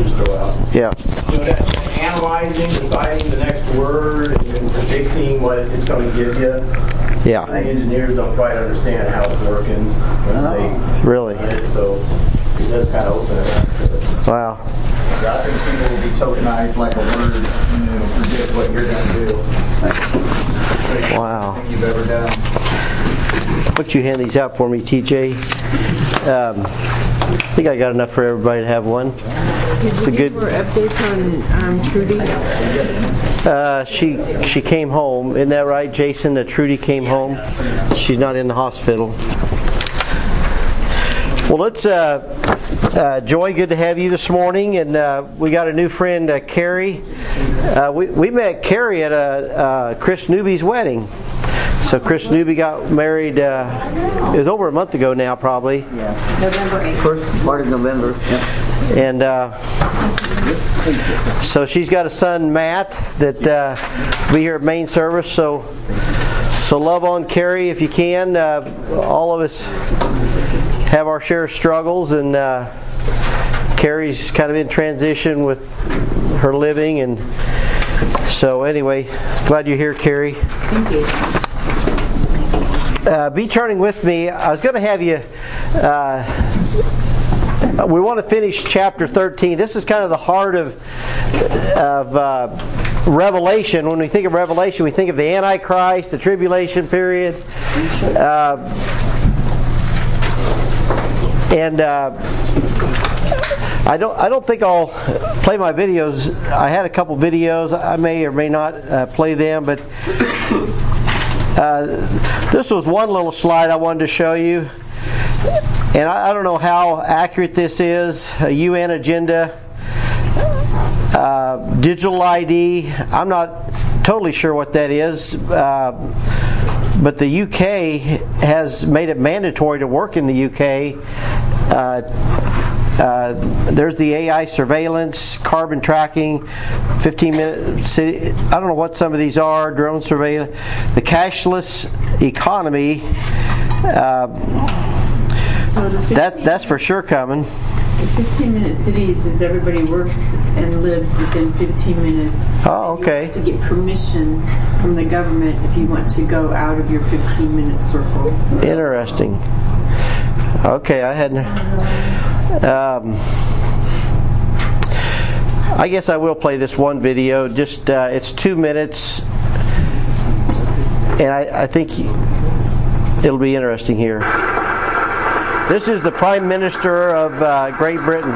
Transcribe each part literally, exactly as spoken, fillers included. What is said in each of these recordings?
just throw out. Yeah. So that analyzing, deciding the next word, and then predicting what it's going to give you. Yeah. The engineers don't quite understand how it's working once they really. run it, so it does kind of open it up to it. Wow. I think people will be tokenized like a word, you know, predict what you're going to do. Wow. Anything you've ever done. Why don't you hand these out for me, T J? Um, I think I got enough for everybody to have one. It's a good. More updates on um, Trudy. Uh, she she came home. Isn't that right, Jason? That Trudy came home. She's not in the hospital. Well, let's. Uh, uh, Joy, good to have you this morning, and uh, we got a new friend, uh, Carrie. Uh, we we met Carrie at a uh, Chris Newby's wedding. So Chris Newby got married. Uh, it was over a month ago now, probably. Yeah. November eighth. First part of November. Yep. And uh, so she's got a son, Matt, that uh, will be here at main service. So so love on Carrie if you can. Uh, all of us have our share of struggles, and uh, Carrie's kind of in transition with her living, and so anyway, glad you're here, Carrie. Thank you. Uh, be turning with me. I was going to have you. Uh, we want to finish chapter thirteen. This is kind of the heart of of uh, Revelation. When we think of Revelation, we think of the Antichrist, the tribulation period. Uh, And uh, I don't. I don't think I'll play my videos. I had a couple videos. I may or may not uh, play them. But uh, this was one little slide I wanted to show you. And I, I don't know how accurate this is. A U N agenda, uh, digital I D. I'm not totally sure what that is. Uh, But the U K has made it mandatory to work in the U K. Uh, uh, there's the A I surveillance, carbon tracking, fifteen minute city. I don't know what some of these are. Drone surveillance, the cashless economy. Uh, so the that that's for sure coming. The fifteen minute cities is everybody works and lives within fifteen minutes. Oh, okay. You have to get permission from the government if you want to go out of your fifteen minute circle. Interesting. Okay, I hadn't. Um, I guess I will play this one video. Just uh, it's two minutes, and I, I think it'll be interesting here. This is the Prime Minister of uh, Great Britain.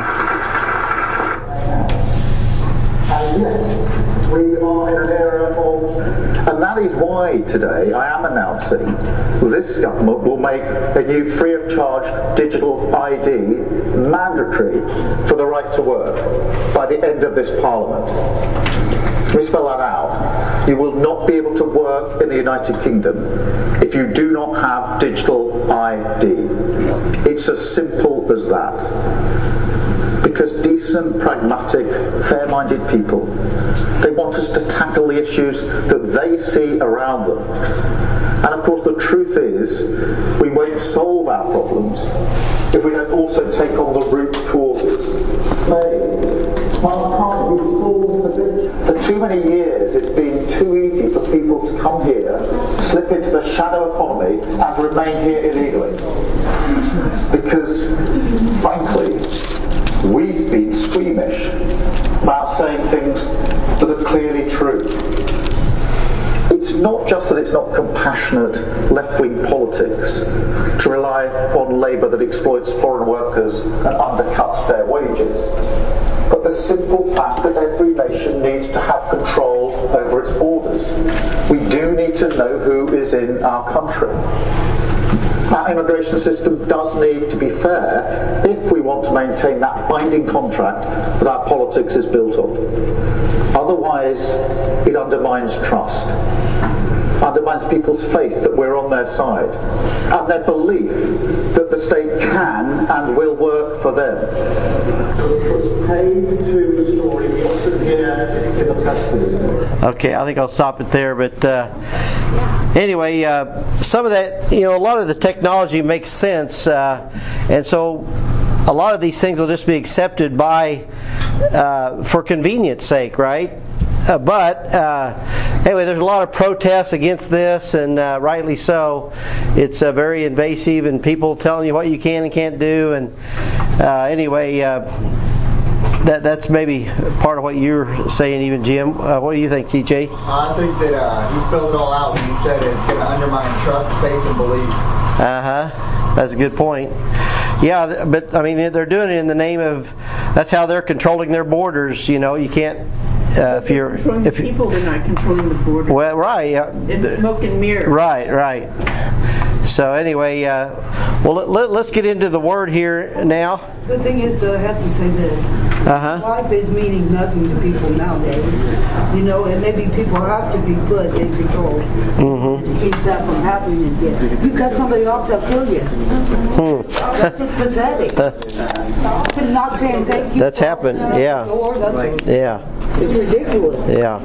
And yes, we are in an era of, and that is why today I am announcing this government will make a new free of charge digital I D mandatory for the right to work by the end of this Parliament. Let me spell that out. You will not be able to work in the United Kingdom if you do not have digital I D. It's as simple as that. Because decent, pragmatic, fair-minded people, they want us to tackle the issues that they see around them. And of course the truth is, we won't solve our problems if we don't also take on the root causes. Mankind is fooled to bits. For too many years it's been too easy for people to come here, slip into the shadow economy and remain here illegally. Because, frankly, we've been squeamish about saying things that are clearly true. It's not just that it's not compassionate left-wing politics to rely on labour that exploits foreign workers and undercuts fair wages, but the simple fact that every nation needs to have control over its borders. We do need to know who is in our country. Our immigration system does need to be fair if we want to maintain that binding contract that our politics is built on. Otherwise, it undermines trust, undermines people's faith that we're on their side, and their belief that the state can and will work for them. It was paid to restore Watson here in the press. Okay, I think I'll stop it there, but uh, anyway, uh, some of that, you know, a lot of the technology makes sense, uh, and so a lot of these things will just be accepted by uh, for convenience sake, right? Uh, but uh, anyway, there's a lot of protests against this, and uh, rightly so. It's uh, very invasive, and people telling you what you can and can't do. And uh, anyway, uh, that that's maybe part of what you're saying, even Jim. Uh, what do you think, T J? I think that uh, he spelled it all out when he said it. It's going to undermine trust, faith, and belief. Uh huh. That's a good point. Yeah, but I mean, they're doing it in the name of. That's how they're controlling their borders. You know, you can't. Uh, if you're controlling if the people, they're not controlling the border. Well, right. Yeah. It's smoke and mirrors. Right, right. So anyway, uh, well, let, let, let's get into the word here now. The thing is, uh, I have to say this. Uh-huh. Life is meaning nothing to people nowadays. You know, and maybe people have to be put in control Mm-hmm. to keep that from happening again. You cut somebody off, they'll kill you. Hmm. That's just pathetic. It's not saying thank you. That's happened, yeah. Or that's, Yeah. it's ridiculous. Yeah.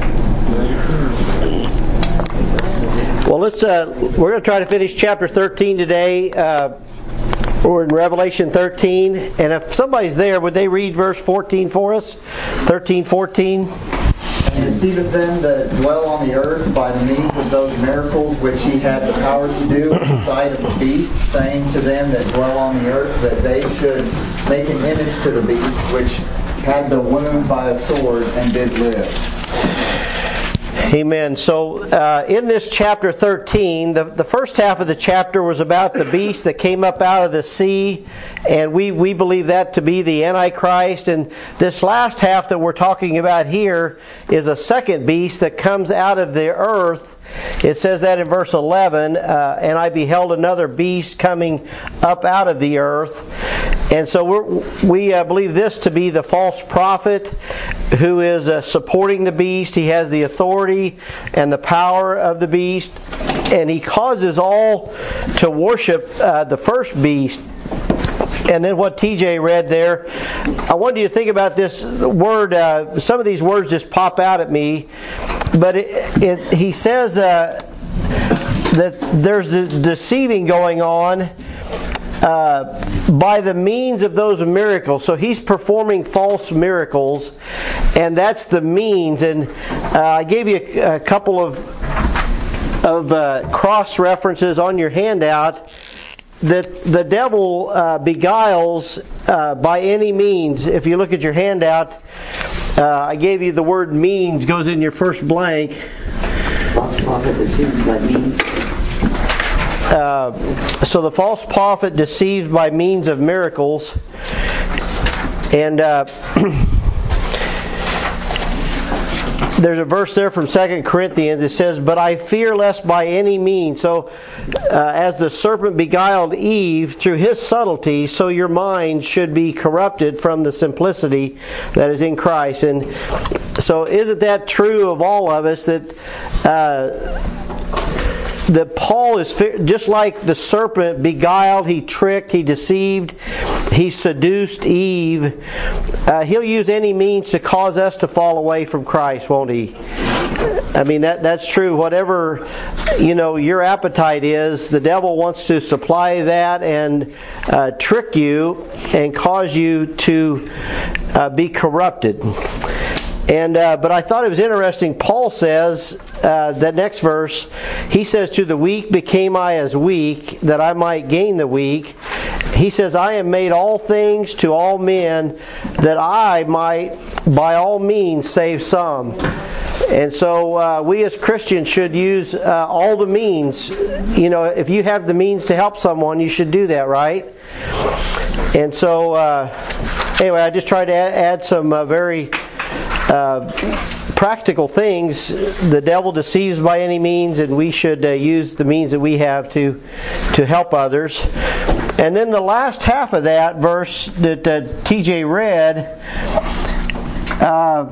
Well, let's. Uh, we're going to try to finish chapter thirteen today. Uh, we're in Revelation thirteen, and if somebody's there, would they read verse fourteen for us? thirteen, fourteen. And deceiveth them that dwell on the earth by the means of those miracles which he had the power to do in the sight of the beast, saying to them that dwell on the earth that they should make an image to the beast which had the wound by a sword and did live. Amen. So uh, in this chapter thirteen, the, the first half of the chapter was about the beast that came up out of the sea, and we, we believe that to be the Antichrist. And this last half that we're talking about here is a second beast that comes out of the earth. It says that in verse eleven, uh, and I beheld another beast coming up out of the earth. And so we're, we uh, believe this to be the false prophet who is uh, supporting the beast. He has the authority and the power of the beast, and he causes all to worship uh, the first beast. And then what T J read there, I wanted you to think about this word. Uh, some of these words just pop out at me. But it, it, he says uh, that there's the deceiving going on uh, by the means of those miracles. So he's performing false miracles, and that's the means. And uh, I gave you a, a couple of, of uh, cross references on your handout. That the devil uh, beguiles uh, by any means. If you look at your handout, uh, I gave you the word means goes in your first blank. False prophet deceived by means. Uh, so the false prophet deceived by means of miracles. And uh, there's a verse there from Second Corinthians. It says, "But I fear lest by any means." So, uh, as the serpent beguiled Eve through his subtlety, so your mind should be corrupted from the simplicity that is in Christ. And so, isn't that true of all of us? That uh, that Paul is just like the serpent beguiled, he tricked, he deceived, he seduced Eve. Uh, he'll use any means to cause us to fall away from Christ, won't he? I mean, that that's true. Whatever, you know, your appetite is, the devil wants to supply that and uh, trick you and cause you to uh, be corrupted. And uh, but I thought it was interesting. Paul says, uh, that next verse, he says, "To the weak became I as weak, that I might gain the weak." He says, "I am made all things to all men, that I might by all means save some." And so uh, we as Christians should use uh, all the means. You know, if you have the means to help someone, you should do that, right? And so, uh, anyway, I just tried to add, add some uh, very uh, practical things. The devil deceives by any means, and we should uh, use the means that we have to to help others. And then the last half of that verse that uh, T J read, uh,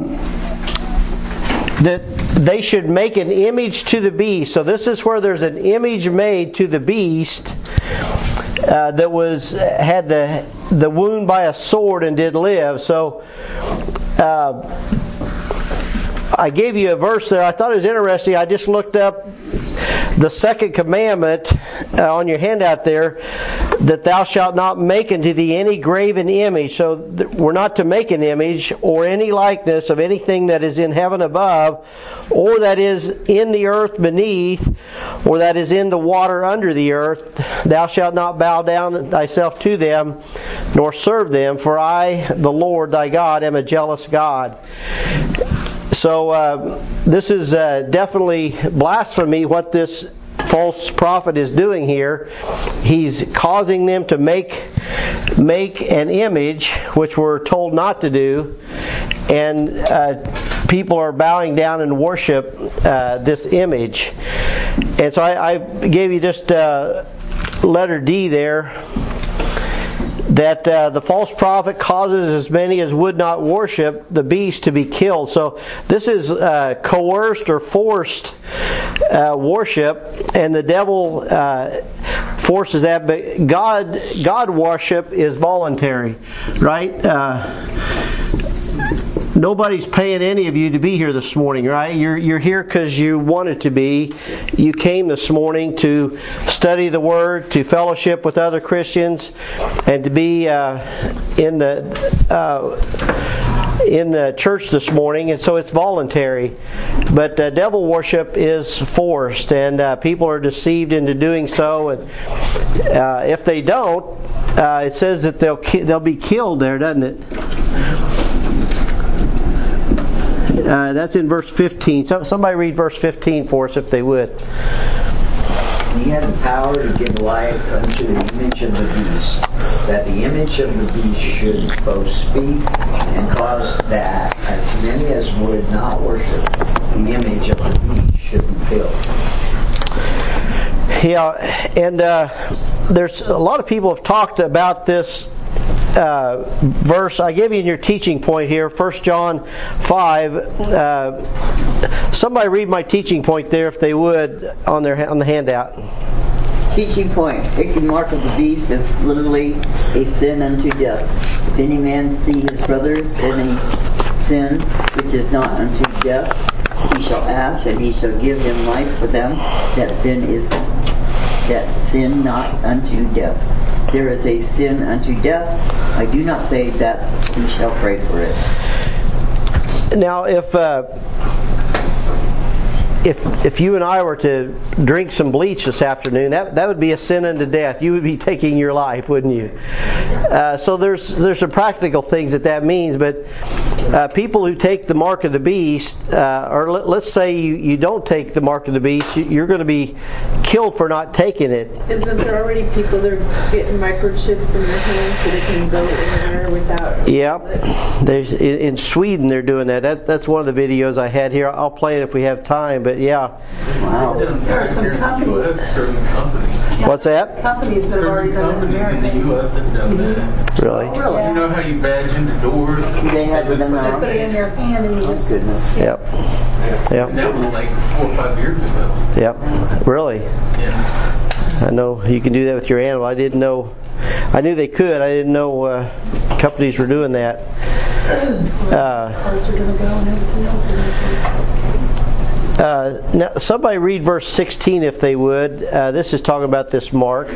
that they should make an image to the beast. So this is where there's an image made to the beast uh, that was had the the wound by a sword and did live. So uh, I gave you a verse there. I thought it was interesting. I just looked up the second commandment uh, on your handout there. that thou shalt not make unto thee any graven image. So th- we're not to make an image or any likeness of anything that is in heaven above, or that is in the earth beneath, or that is in the water under the earth. Thou shalt not bow down thyself to them, nor serve them, for I, the Lord thy God, am a jealous God. So uh, this is uh, definitely blasphemy, what this false prophet is doing here. He's causing them to make make an image, which we're told not to do, and uh, people are bowing down and worship uh, this image. And so I, I gave you just uh, letter D there, that uh, the false prophet causes as many as would not worship the beast to be killed. So this is uh, coerced or forced uh, worship, and the devil uh, forces that. But God, God worship is voluntary, right? Uh, Nobody's paying any of you to be here this morning, right? You're you're here because you wanted to be. You came this morning to study the Word, to fellowship with other Christians, and to be uh, in the uh, in the church this morning. And so it's voluntary. But uh, devil worship is forced, and uh, people are deceived into doing so. And uh, if they don't, uh, it says that they'll ki- they'll be killed there, doesn't it? Uh, that's in verse fifteen. So, somebody read verse fifteen for us, if they would. He had the power to give life unto the image of the beast, that the image of the beast should both speak and cause that as many as would not worship the image of the beast should be killed. Yeah, and uh, there's a lot of people have talked about this Uh, verse. I gave you in your teaching point here, First John five. Uh, somebody read my teaching point there, if they would, on their on the handout. Teaching point. Taking mark of the beast is literally a sin unto death. If any man see his brother sin a sin which is not unto death, he shall ask, and he shall give him life for them. That sin is that sin not unto death. There is a sin unto death. I do not say that we shall pray for it. Now, if uh, if if you and I were to drink some bleach this afternoon, that that would be a sin unto death. You would be taking your life, wouldn't you? Uh, so there's there's some practical things that that means, but uh, people who take the mark of the beast, uh, or let, let's say you, you don't take the mark of the beast, you, you're going to be killed for not taking it. Isn't there already people that are getting microchips in their hands so they can go in there without? Yep. There's in, in Sweden they're doing that. that. That's one of the videos I had here. I'll play it if we have time. But yeah. Wow. There are some companies. Certain companies. What's that? Companies that have already Certain done it in companies in the America. U S have done that. Really? You know how you badge into doors? They have it in They their put it in their hand and you Oh, just. goodness. Yep. Yep. And that was like four or five years ago. Yep. Really? Yeah. I know you can do that with your animal. I didn't know. I knew they could. I didn't know uh, companies were doing that. Uh, Cards are going to go and everything else. uh, now, somebody read verse sixteen, if they would. Uh, this is talking about this mark.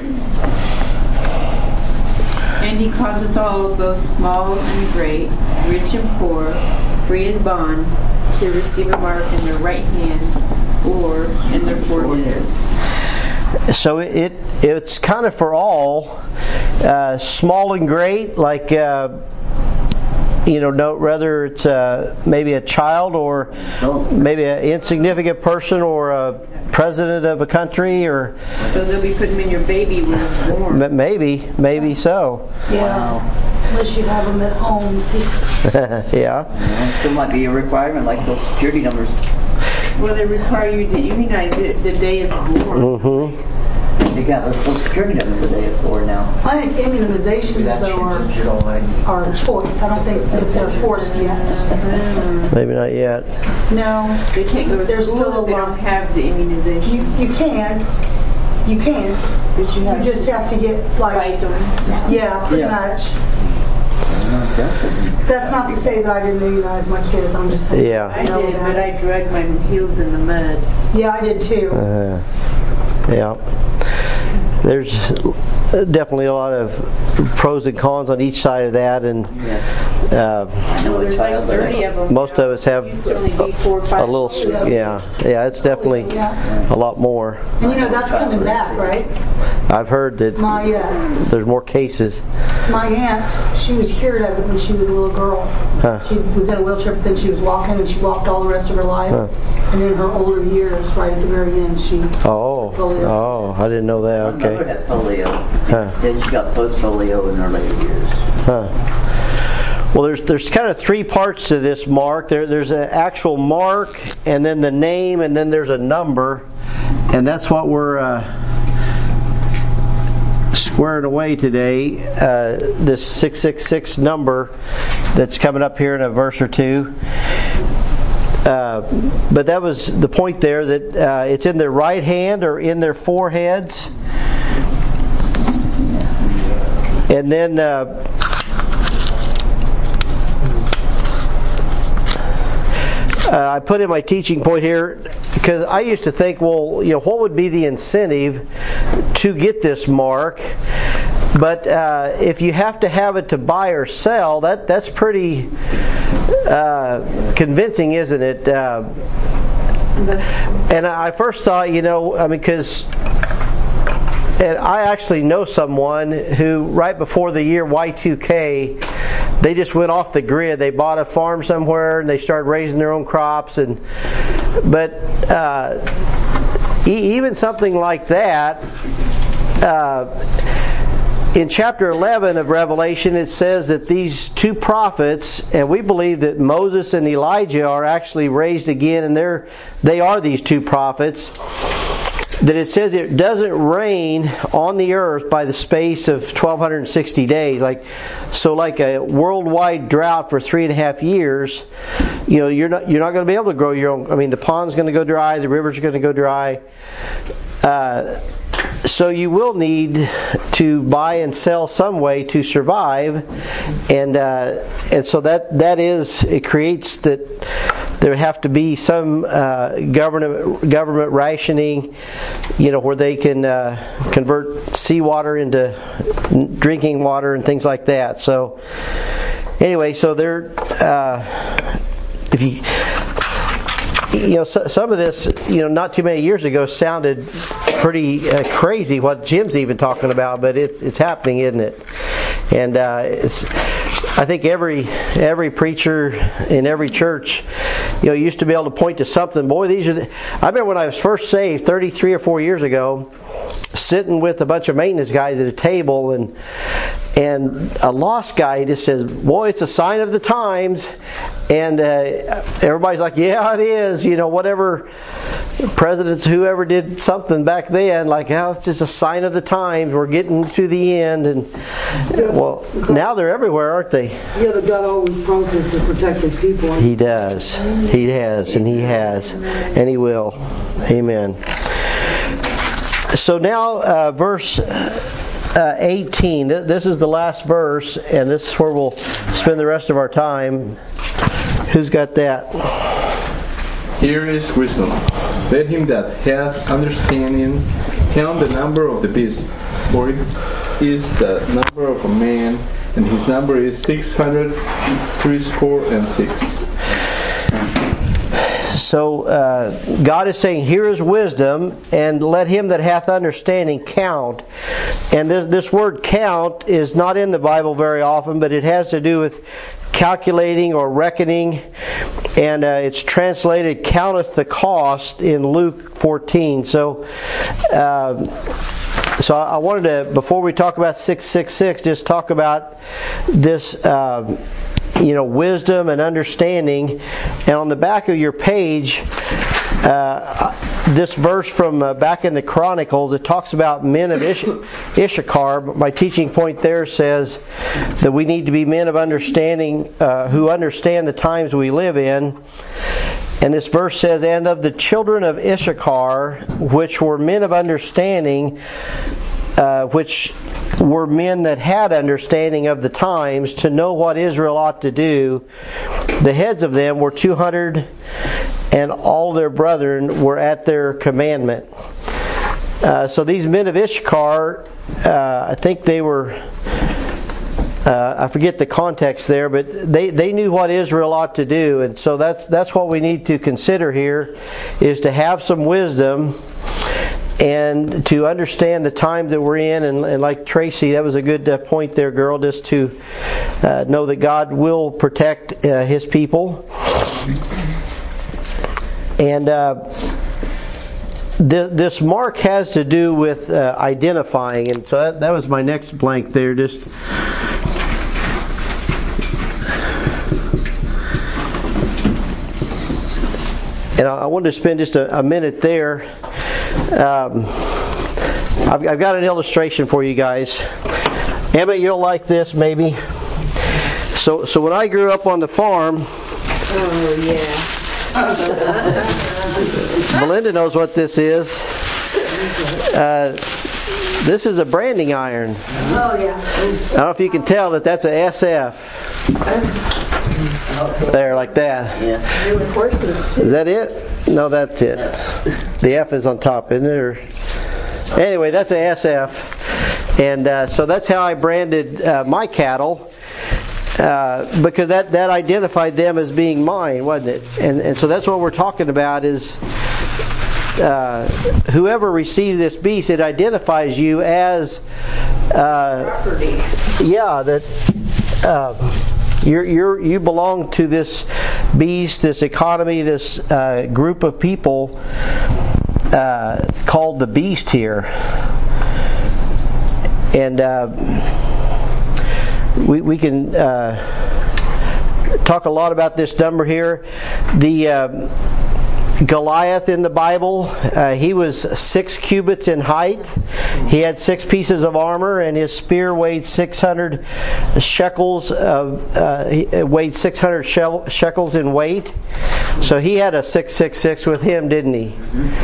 And he causeth all, both small and great, rich and poor, free and bond, to receive a mark in their right hand or in their foreheads. So it it's kind of for all, uh, small and great, like uh, you know, no, whether it's uh, maybe a child or maybe an insignificant person or a president of a country, or So they'll be putting them in your baby when it's born. m- maybe maybe so. Yeah. Unless you have them at home. See? Yeah. Well, it still might be a requirement, like Social Security numbers. Well, they require you to immunize it the day it's born. Mm-hmm. You got the Social Security number the day before now. I think immunizations That's though your are, digital I D. are a choice. I don't think that they're forced yet. Maybe not yet. No. They can't go to There's school still if they a don't lot. have the immunization. You, you can. You can. But you You have just have to get like, fight them. yeah, pretty Yeah. much. Uh, that's it. That's not to say that I didn't immunize my kids. I'm just saying. Yeah. I know did, that. but I dragged my heels in the mud. Yeah, I did too. Uh, yeah. there's definitely a lot of pros and cons on each side of that, and Yes. uh, I know a There's like child that thirty of them. most of us have Used to only be four or five. a little, yeah, yeah, it's definitely a lot more. And you know, that's coming back, right? I've heard that My uh, there's more cases. my aunt, she was cured of it when she was a little girl. Huh. She was in a wheelchair, but then she was walking, and she walked all the rest of her life. Huh. And in her older years, right at the very end, she Oh, Polio. oh, I didn't know that. My mother Okay. had polio. Huh. Then she got post-polio in her later years. Huh. Well, there's there's kind of three parts to this mark. There there's an actual mark, and then the name, and then there's a number, and that's what we're uh, squaring away today. Uh, this six six six number that's coming up here in a verse or two. Uh, but that was the point there, that uh, it's in their right hand or in their foreheads. And then uh, uh, I put in my teaching point here, because I used to think, well, you know, what would be the incentive to get this mark? But uh, if you have to have it to buy or sell, that that's pretty uh, convincing, isn't it? Uh, and I first thought, you know, I mean, because and I actually know someone who, right before the year Y two K, they just went off the grid. They bought a farm somewhere and they started raising their own crops. And but uh, e- even something like that. Uh, In chapter eleven of Revelation, it says that these two prophets, and we believe that Moses and Elijah are actually raised again, and they're they are these two prophets. That it says it doesn't rain on the earth by the space of twelve sixty days. Like so, like a worldwide drought for three and a half years. You know, you're not you're not going to be able to grow your own. I mean, the pond's going to go dry, the river's going to go dry. Uh, So you will need to buy and sell some way to survive, and uh, and so that that is it creates that there have to be some uh, government government rationing, you know, where they can uh, convert seawater into drinking water and things like that. So anyway, so there, uh, if you. You know, so, some of this, you know, not too many years ago sounded pretty uh, crazy, what Jim's even talking about, but it's it's happening, isn't it? And uh, it's, I think every every preacher in every church, you know, used to be able to point to something. Boy, these are. The, I remember when I was first saved, thirty-three or four years ago, sitting with a bunch of maintenance guys at a table, and and a lost guy just says, "Boy, it's a sign of the times." And uh, everybody's like, "Yeah, it is." You know, whatever presidents, whoever did something back then, like, "Oh, it's just a sign of the times. We're getting to the end." And well, now they're everywhere, aren't they? Yeah, but God always promises to protect His people. He does. He has, and He has, and He will. Amen. So now, uh, verse uh, eighteen. This is the last verse, and this is where we'll spend the rest of our time. Who's got that? Here is wisdom. Let him that hath understanding count the number of the beast, for it is the number of a man, and his number is six hundred threescore and six. So uh, God is saying, here is wisdom, and let him that hath understanding count. And this, this word count is not in the Bible very often, but it has to do with calculating or reckoning. And uh, it's translated, counteth the cost, in Luke fourteen. So uh, so I wanted to, before we talk about six six six, just talk about this uh, you know, wisdom and understanding. And on the back of your page, uh, this verse from uh, back in the Chronicles, it talks about men of Ish- Issachar. My teaching point there says that we need to be men of understanding, uh, who understand the times we live in. And this verse says, and of the children of Issachar, which were men of understanding, uh, which were men that had understanding of the times, to know what Israel ought to do. The heads of them were two hundred, and all their brethren were at their commandment. Uh, so these men of Issachar, uh, I think they were, uh, I forget the context there, but they, they knew what Israel ought to do. And so that's that's what we need to consider here, is to have some wisdom and to understand the time that we're in. And, and like Tracy, that was a good uh, point there, girl, just to uh, know that God will protect uh, His people. And uh, th- this mark has to do with uh, identifying. And so that, that was my next blank there. Just And I wanted to spend just a, a minute there. Um, I've, I've got an illustration for you guys. Emmett, you'll like this maybe. So, so when I grew up on the farm, Oh, yeah. Melinda knows what this is. Uh, this is a branding iron. Oh, yeah. I don't know if you can tell that that's a S F. There, like that. Yeah. There were horses, too. Is that it? No, that's it. The F is on top, isn't it? Or... Anyway, that's a S F. And uh, so that's how I branded uh, my cattle. Uh, because that, that identified them as being mine, wasn't it? And, and so that's what we're talking about is uh, whoever receives this beast, it identifies you as uh, Property. yeah, that uh, you're, you're, you belong to this beast, this economy, this uh, group of people uh, called the beast here. And uh, We we can uh, talk a lot about this number here. The uh, Goliath in the Bible, uh, he was six cubits in height. He had six pieces of armor, and his spear weighed six hundred shekels of uh, he weighed six hundred shekels in weight. So he had a six six six with him, didn't he?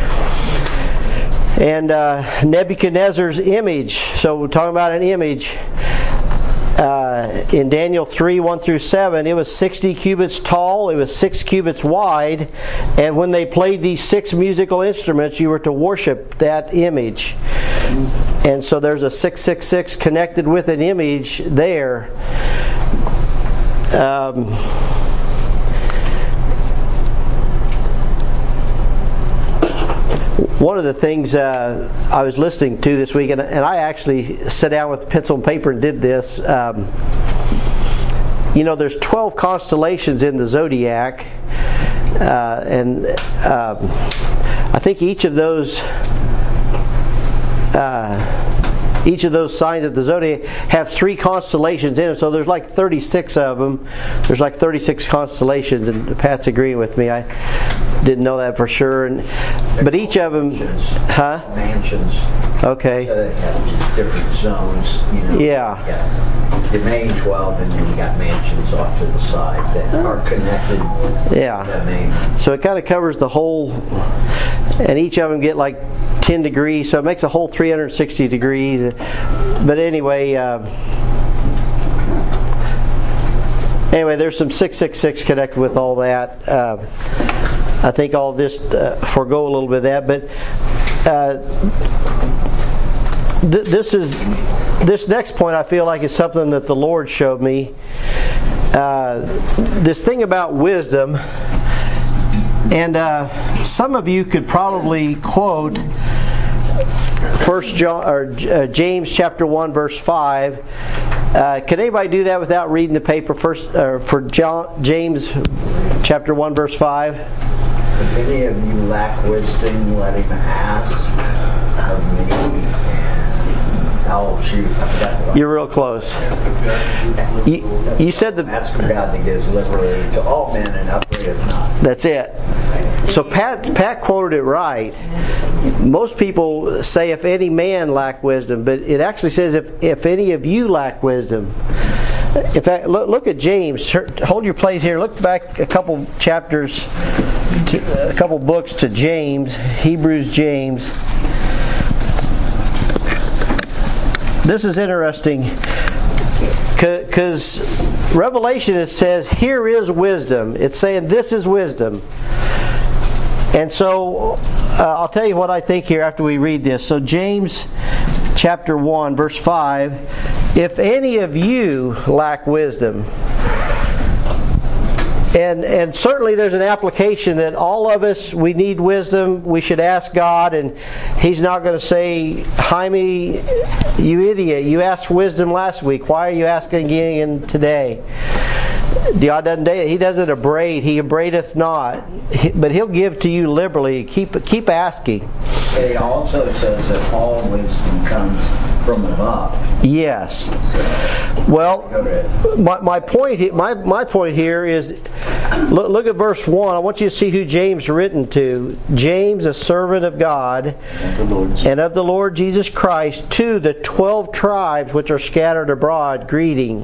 And uh, Nebuchadnezzar's image. So we're talking about an image. Uh, in Daniel three, one through seven, it was sixty cubits tall, it was six cubits wide, and when they played these six musical instruments, you were to worship that image. And so there's a six six six connected with an image there. Um, One of the things uh, I was listening to this week, and, and I actually sat down with pencil and paper and did this. Um, you know, there's twelve constellations in the zodiac, uh, and um, I think each of those, uh, each of those signs of the zodiac have three constellations in them. So there's like thirty-six of them. There's like thirty-six constellations, and Pat's agreeing with me. I didn't know that for sure, and but each of them, huh? Mansions. Okay. Uh, they have different zones. You know. Yeah. You got the main twelve, and then you got mansions off to the side that are connected. Yeah. To the main. So it kind of covers the whole, and each of them get like ten degrees, so it makes a whole three hundred sixty degrees. But anyway. Uh, Anyway, there's some six six six connected with all that. Uh, I think I'll just uh, forego a little bit of that. But uh, th- this is this next point I feel like is something that the Lord showed me. Uh, this thing about wisdom. And uh, some of you could probably quote First John or uh, James chapter one verse five. Uh, can anybody do that without reading the paper first? Uh, for John, James chapter one verse five. If any of you lack wisdom, let him ask of me. And oh shoot, I forgot the You're real close. You, you said the. Ask of God that gives liberally to all men and upbraideth not. That's it. So Pat Pat quoted it right. Most people say if any man lack wisdom, but it actually says if, if any of you lack wisdom. In fact, look, look at James. Hold your place here. Look back a couple chapters, to, a couple books to James, Hebrews, James. This is interesting because Revelation it says here is wisdom. It's saying this is wisdom. And so uh, I'll tell you what I think here after we read this. So James chapter one, verse five, if any of you lack wisdom, and and certainly there's an application that all of us, we need wisdom, we should ask God, and He's not going to say, Jaime, you idiot, you asked wisdom last week, why are you asking again today? God doesn't, He doesn't abrade, He abradeth not, but He'll give to you liberally. Keep keep asking. It also says that all wisdom comes from above. Yes. Well, my my point my my point here is, look, look at verse one. I want you to see who James written to. James, a servant of God and of the Lord Jesus Christ, to the twelve tribes which are scattered abroad, greeting.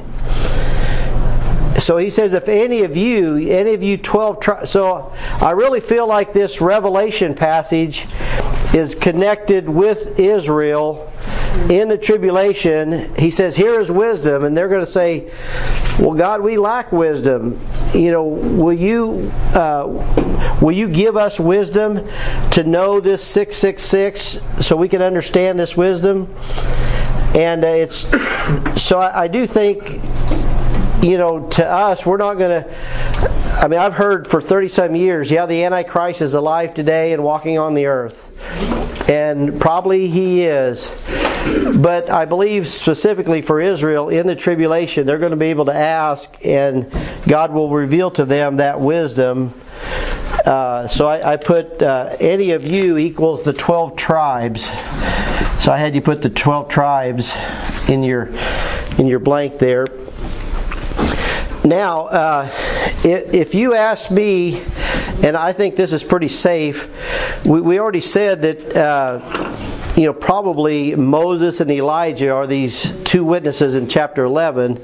So he says, if any of you, any of you twelve tribes. So I really feel like this Revelation passage is connected with Israel in the tribulation. He says, here is wisdom. And they're going to say, well, God, we lack wisdom. You know, will you uh, will you give us wisdom to know this six six six so we can understand this wisdom? And uh, it's so I, I do think, you know, to us, we're not going to, I mean, I've heard for thirty-some years, yeah, the Antichrist is alive today and walking on the earth. And probably he is. But I believe specifically for Israel, in the tribulation, they're going to be able to ask, and God will reveal to them that wisdom. Uh, so I, I put uh, any of you equals the twelve tribes. So I had you put the twelve tribes in your in your blank there. Now, uh, if you ask me, and I think this is pretty safe, we, we already said that, uh, you know, probably Moses and Elijah are these two witnesses in chapter eleven.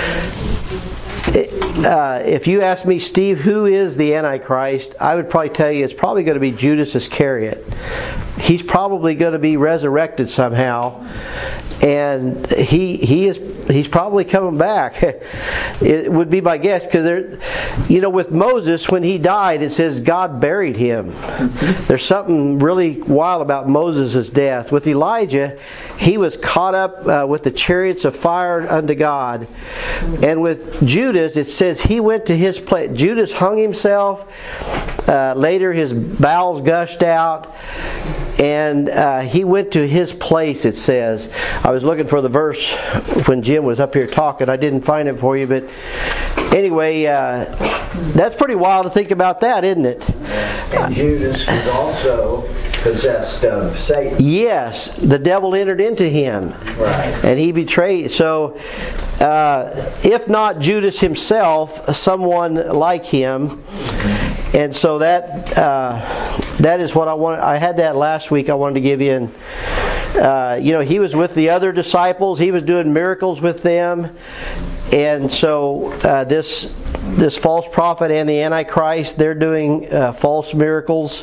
Uh, if you ask me, Steve, who is the Antichrist, I would probably tell you it's probably going to be Judas Iscariot. He's probably going to be resurrected somehow, and he he is he's probably coming back. It would be my guess, because there, you know, with Moses, when he died, it says God buried him. There's something really wild about Moses' death. With Elijah, he was caught up uh, with the chariots of fire unto God. And with Judas, it says he went to his place. Judas hung himself. Uh, later, his bowels gushed out. And uh, he went to his place, it says. I was looking for the verse when Jim was up here talking. I didn't find it for you. But anyway, uh, that's pretty wild to think about that, isn't it? And Judas was also possessed of Satan. Yes, the devil entered into him. Right. And he betrayed. So, uh, if not Judas himself, someone like him. And so that uh, that is what I want. I had that last week. I wanted to give you. And uh, you know, he was with the other disciples. He was doing miracles with them. And so uh, this this false prophet and the Antichrist, they're doing uh, false miracles.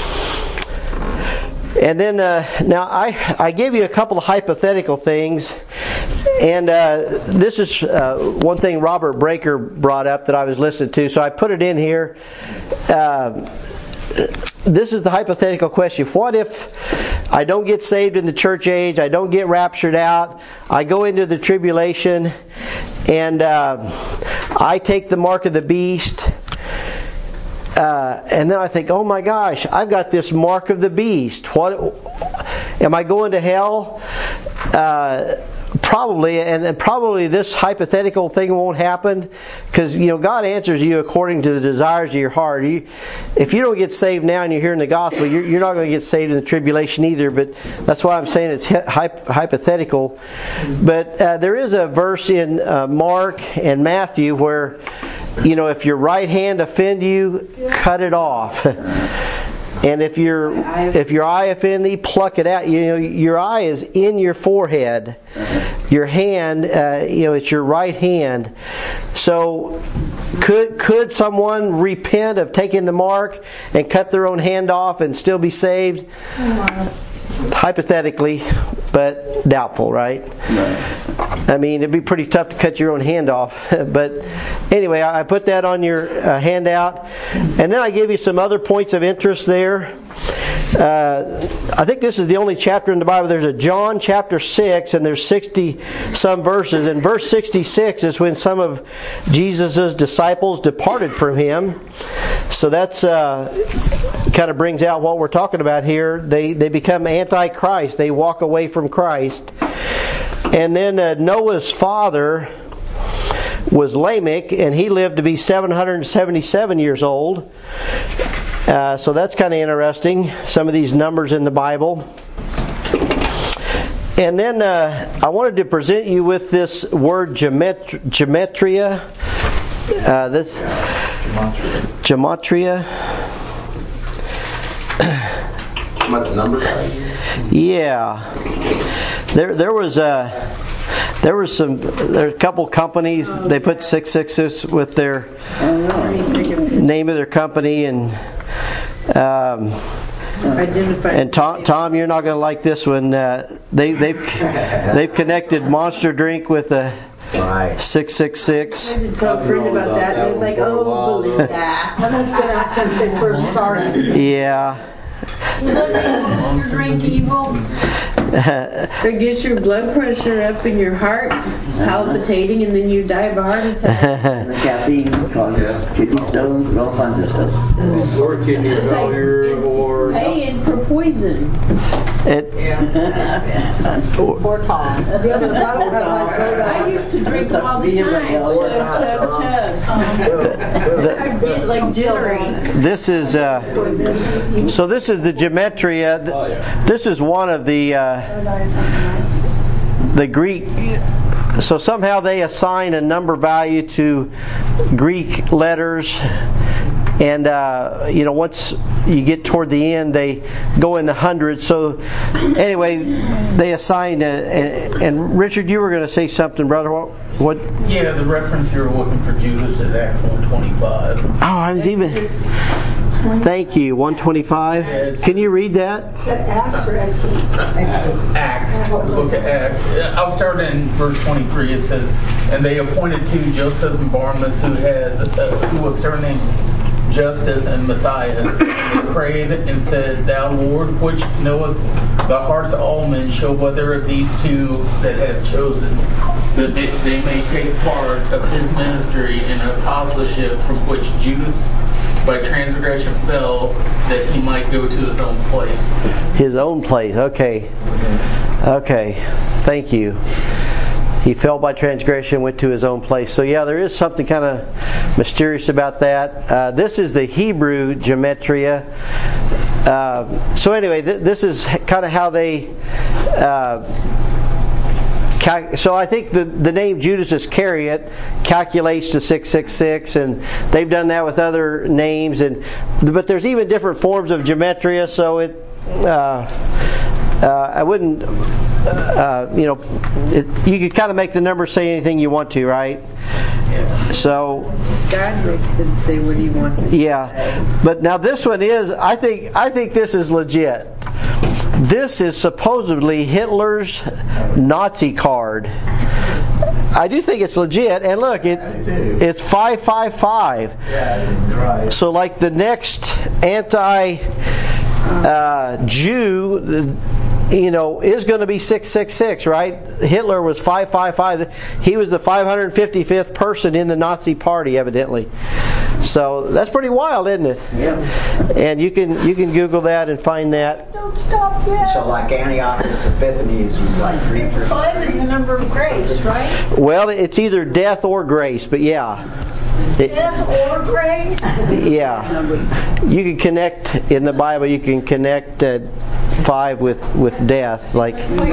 And then uh, now I I gave you a couple of hypothetical things. And uh, this is uh, one thing Robert Breaker brought up that I was listening to, so I put it in here. Uh, this is the hypothetical question. What if I don't get saved in the church age, I don't get raptured out, I go into the tribulation, and uh, I take the mark of the beast, uh, and then I think, oh my gosh, I've got this mark of the beast. What? Am I going to hell? Uh, Probably, and, and probably this hypothetical thing won't happen, because you know God answers you according to the desires of your heart. You, if you don't get saved now and you're hearing the gospel, you're, you're not going to get saved in the tribulation either. But that's why I'm saying it's hy- hypothetical. But uh, there is a verse in uh, Mark and Matthew where, you know, if your right hand offend you, cut it off. And if your if your eye offend thee, pluck it out. You know, your eye is in your forehead. Your hand, uh, you know, it's your right hand. So, could could someone repent of taking the mark and cut their own hand off and still be saved? Hypothetically, but doubtful, right? I mean, it'd be pretty tough to cut your own hand off. But anyway, I put that on your uh, handout. And then I gave you some other points of interest there. Uh, I think this is the only chapter in the Bible. There's a John chapter six, and there's sixty some verses. And verse sixty-six is when some of Jesus' disciples departed from Him. So that's uh, kind of brings out what we're talking about here. They they become anti-Christ. They walk away from Christ. And then uh, Noah's father was Lamech, and he lived to be seven hundred seventy-seven years old. Uh, so that's kind of interesting, some of these numbers in the Bible. And then uh, I wanted to present you with this word gemet- gematria. Uh, this gematria. About the number? Yeah. There, there was a. There was some. There were a couple companies. They put six sixes with their name of their company, and um, and Tom, Tom, you're not going to like this one. Uh, they they've they've connected Monster Drink with a six six six. I did tell a friend about that. They was like, "Oh, believe that." That's been out since they first started. Yeah. Drink evil. It gets your blood pressure up and your heart palpitating, and then you die of a heart attack. And the caffeine causes kidney stones and all kinds of stuff. Or kidney failure, or Paying for poison. It, Poor Tom. The other bottle had my soda. I used to drink them all the time. Chug, chug, chug. I get like jittery. This is uh, so. This is the gematria. This is one of the uh, the Greek. So somehow they assign a number value to Greek letters, and uh, you know, once you get toward the end, they go in the hundreds. So anyway, they assign. A, and, and Richard, you were going to say something, brother. What? what? yeah, the reference you're looking for Judas is Acts one twenty-five. Oh, I was even. Thank you. one twenty-five. Yes. Can you read that? Is that Acts or Exodus? Acts, the book of Acts. I'll start in verse twenty-three. It says, "And they appointed two, Joseph and Barnabas, who has uh, who was surnamed Justus and Matthias. And they prayed and said, Thou Lord, which knowest the hearts of all men, show whether of these two that has chosen, that they, they may take part of his ministry and apostleship, from which Judas by transgression fell, that he might go to his own place." His own place. Okay. Okay. Thank you. He fell by transgression, went to his own place. So yeah, there is something kind of mysterious about that. Uh, this is the Hebrew gematria. Uh, so anyway, th- this is kind of how they. Uh, cal- so I think the the name Judas Iscariot calculates to six six six, and they've done that with other names. And but there's even different forms of gematria. So it. Uh, uh, I wouldn't. Uh, you know, it, you could kind of make the numbers say anything you want to, right? So God makes them say what He wants. Yeah, but now this one is. I think. I think this is legit. This is supposedly Hitler's Nazi card. I do think it's legit. And look, it it's five five five. Yeah, so like the next anti uh, Jew. You know, is going to be six six six, right? Hitler was five five five. He was the five hundred fifty-fifth person in the Nazi Party, evidently. So that's pretty wild, isn't it? Yeah. And you can you can Google that and find that. Don't stop yet. So like Antiochus Epiphanes was like three It's five is the number of grace, right? Well, it's either death or grace, but yeah. It, Death or grace? yeah. You can connect, in the Bible, you can connect uh, five with, with death. Like.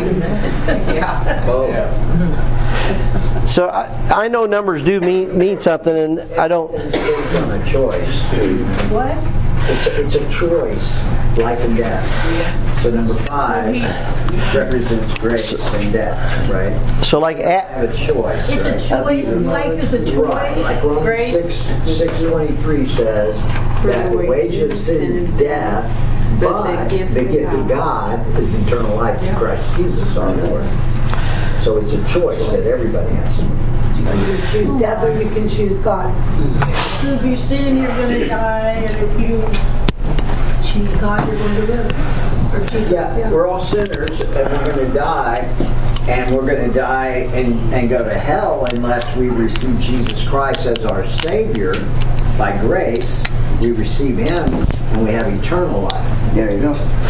So I, I know numbers do mean mean something, and I don't. It's on a choice. What? It's a, it's a choice, life and death. So number five represents grace and death, right? So like at, have a choice. It's right? a choice. Life is a choice. Right. Like Romans Grace. six six twenty three says that the wages of sin is death, But the gift the of gift of God is eternal life in Christ Jesus our Lord. So it's a choice that everybody has to make. You can choose death or you can choose God. So if you sin, you're going to die, and if you Choose God, you're going to live. Or Jesus, Yeah, yeah. we're all sinners and we're going to die, and we're going to die and, and go to hell unless we receive Jesus Christ as our Savior by grace. We receive Him and we have eternal life. There you go.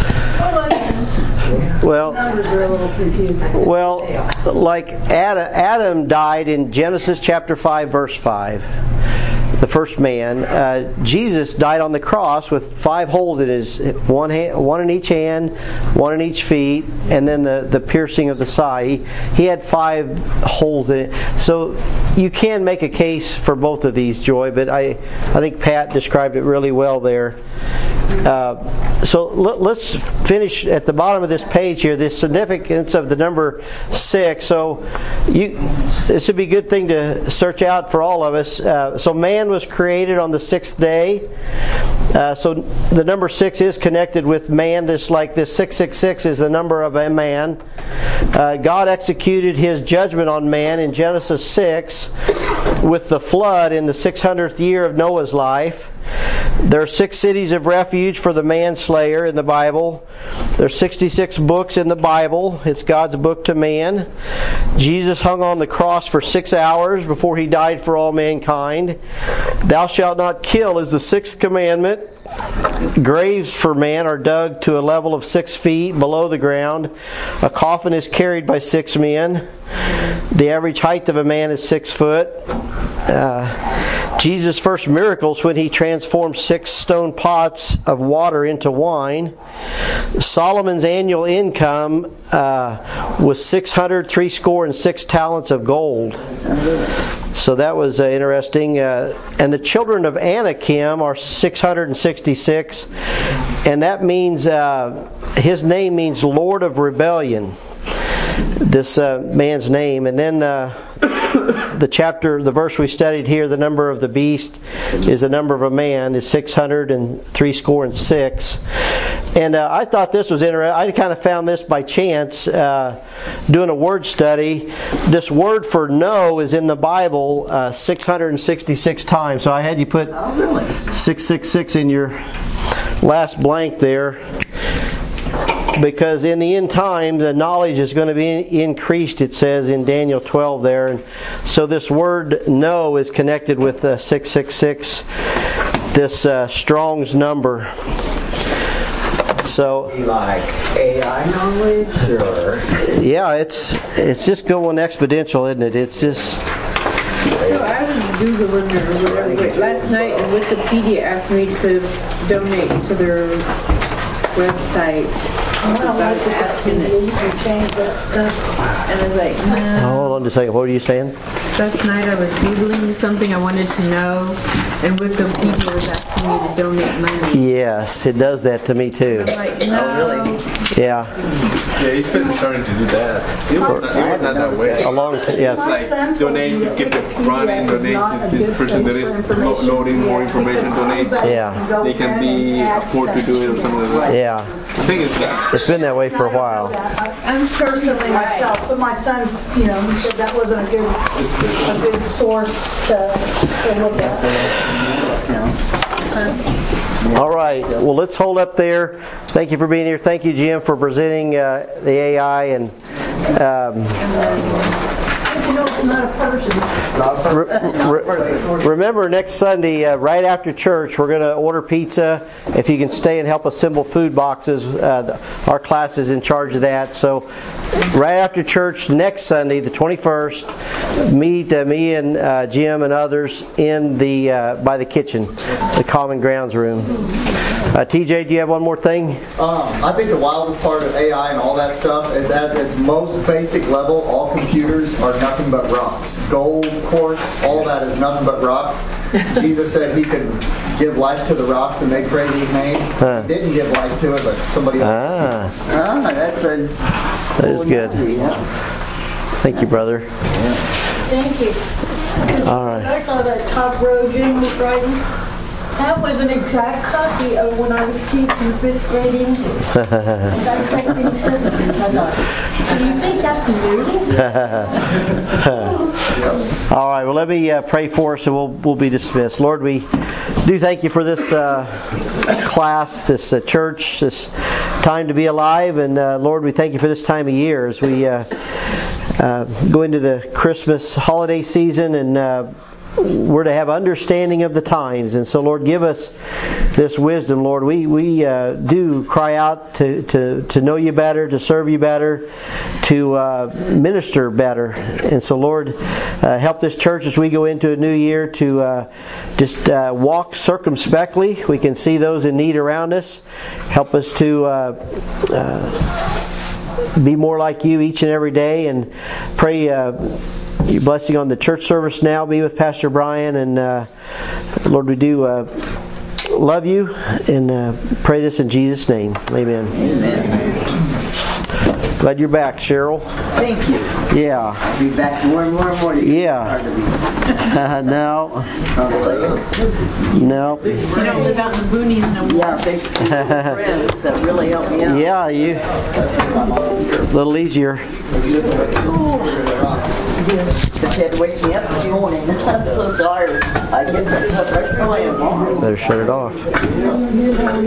Well, Numbers are a little confusing. well, like Adam, Adam died in Genesis chapter five, verse five. The first man. Uh, Jesus died on the cross with five holes in his one hand, one in each hand, one in each feet, and then the, the piercing of the side. He, he had five holes in it. So you can make a case for both of these, Joy, but I I think Pat described it really well there. Uh, so let, let's finish at the bottom of this page here, the significance of the number six. So you, this would be a good thing to search out for all of us. Uh, so man was created on the sixth day. Uh, so the number six is connected with man, just like this six six six is the number of a man. Uh, God executed His judgment on man in Genesis six with the flood in the six hundredth year of Noah's life. There are six cities of refuge for the manslayer in the Bible. There are sixty-six books in the Bible. It's God's book to man. Jesus hung on the cross for six hours before He died for all mankind. Thou shalt not kill is the sixth commandment. Graves for man are dug to a level of six feet below the ground. A coffin is carried by six men. The average height of a man is six foot. Uh, Jesus' first miracles when He transformed six stone pots of water into wine. Solomon's annual income uh, was six hundred three score and six talents of gold. So that was uh, interesting. Uh, and the children of Anakim are six hundred sixty-six, and that means uh, his name means Lord of Rebellion. This uh, man's name, and then uh, the chapter, the verse we studied here, the number of the beast is the number of a man, is six hundred and three score and six. And uh, I thought this was interesting. I kind of found this by chance uh, doing a word study. This word for no is in the Bible uh, six hundred sixty-six times. So I had you put Oh, really? six six six in your last blank there. Because in the end time, the knowledge is going to be increased, it says in Daniel twelve there. And so this word no is connected with uh, six six six, this uh, Strong's number. So, Like A I knowledge, or yeah, it's it's just going exponential, isn't it? It's just... So I was Googling or whatever but last night, and Wikipedia asked me to donate to their website. I don't I was like asking it. it. You can change that stuff. And I was like, no. Hold on just a second. What were you saying? Last night I was Googling something I wanted to know, and Wikipedia was asking me to donate money. Yes, it does that to me too. I'm like, no. Yeah. Yeah, he's been starting to do that. It was, it was not that way. A long t- yes. It's like donate, keep it running, donate to this person that is lo- loading more information, donate. Yeah. They can be afford to do it or something like that. Yeah. I think it's that. It's been that way for a while. I'm personally myself, but my son's, you know, he said that wasn't a good, a good source to, to look at. All right. Well, let's hold up there. Thank you for being here. Thank you, Jim, for presenting uh, the A I and. Um, You know, it's not a person. Re- re- remember, next Sunday, uh, right after church, we're going to order pizza. If you can stay and help assemble food boxes, uh, our class is in charge of that. So, right after church next Sunday, the twenty-first, meet uh, me and uh, Jim and others in the uh, by the kitchen, the common grounds room. Uh, T J, do you have one more thing? Um, I think the wildest part of A I and all that stuff is at its most basic level, all computers are nothing but rocks. Gold, quartz, all that is nothing but rocks. Jesus said He could give life to the rocks and they praise His name. Huh. He didn't give life to it, but somebody else. Ah, Ah, that's a... that is good. Thank you, brother. Thank you. All right. I saw that top row Jim was writing. That was an exact copy of when I was teaching fifth grade English. Dissecting sentences. I thought, do you think that's new? All right, well, let me uh, pray for us and we'll, we'll be dismissed. Lord, we do thank you for this uh, class, this uh, church, this time to be alive. And uh, Lord, we thank you for this time of year as we uh, uh, go into the Christmas holiday season, and uh, we're to have understanding of the times. And so, Lord, give us this wisdom, Lord. We we uh, do cry out to, to, to know you better, to serve you better, to uh, minister better. And so, Lord, uh, help this church as we go into a new year to uh, just uh, walk circumspectly. We can see those in need around us. Help us to uh, uh, be more like you each and every day, and pray uh, your blessing on the church service now. Be with Pastor Brian, and uh, Lord, we do uh, love you, and uh, pray this in Jesus' name. Amen. Amen. Glad you're back, Cheryl. Thank you. Yeah. I'll be back more and more and more. Yeah. Uh, no. No. You don't live out in the boonies no more. Yeah, thanks to friends that really helped me out. Yeah, you. A little easier. But you had to wake me up this morning. I'm so tired. I guess I slept right till I am. Better shut it off.